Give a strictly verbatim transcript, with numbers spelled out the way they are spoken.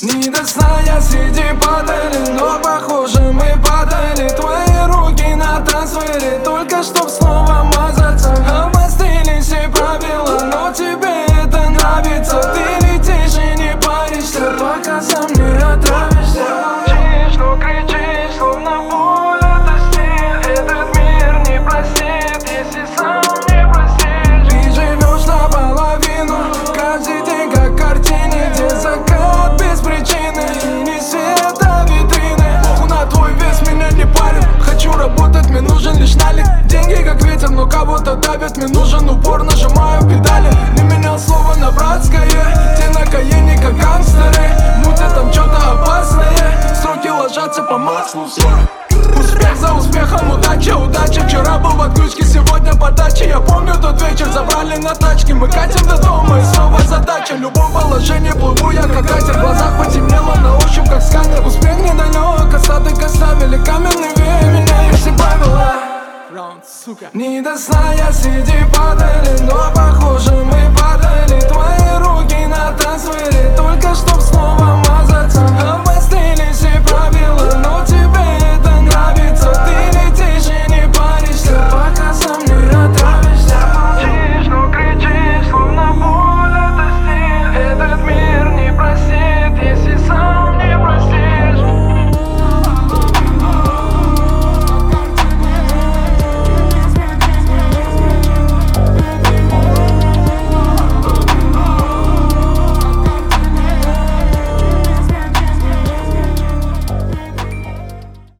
Не до сна я сиди падали, но похоже мы падали. Твои руки на трансфере, только чтоб снова мазаться. Обострили все правила, но тебе это нравится. Ты летишь и не паришься, пока сам не отравишься. Молчишь, но кричишь, словно боль это стиль. Этот мир не простит, если сам не простишь. Ты живешь наполовину, каждый день как в картине, где закат без причины и не свет, а витрины. Похуй на твой вес, меня не парит. Хочу работать, мне нужен лишь налик. Деньги как ветер, но кого-то давят. Мне нужен упор, нажимаю педали. Не менял слово на братское. Те на Каене как гангстеры, мутят там что-то опасное. Сроки ложатся по маслу. Успех за успехом, удача, удача. Вчера был в отключке, сегодня подача. Я помню тот вечер, забрали на тачке. Мы катим до дома и снова задача. В любом положении плыву я как катер. В глазах потемнело, на ощупь как сканер. Успех недалек, остаток оставили. Каменный век, меняю все правила. Не до сна я сиди падали, но похоже мы падали.